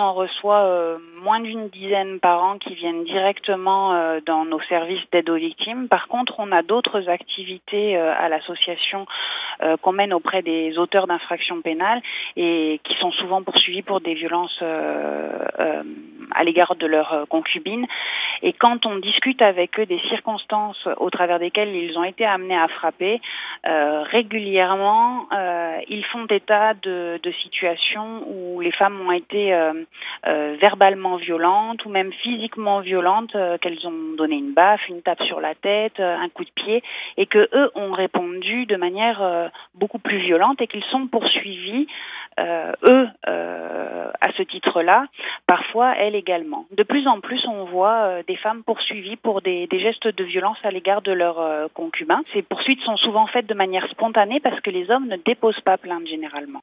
en reçoit moins d'une dizaine par an qui viennent directement dans nos services d'aide aux victimes. Par contre, on a d'autres activités à l'association qu'on mène auprès des auteurs d'infractions pénales et qui sont souvent poursuivis pour des violences à l'égard de leurs concubines. Et quand on discute avec eux des circonstances au travers desquelles ils ont été amenés à frapper, régulièrement, ils font état de situations où les femmes ont été verbalement violentes ou même physiquement violentes, qu'elles ont donné une baffe, une tape sur la tête, un coup de pied, et que eux ont répondu de manière beaucoup plus violente et qu'ils sont poursuivis, à ce titre-là, parfois elles également. De plus en plus, on voit des femmes poursuivies pour des gestes de violence à l'égard de leurs concubins. Ces poursuites sont souvent faites de manière spontanée parce que les hommes ne déposent pas plainte généralement.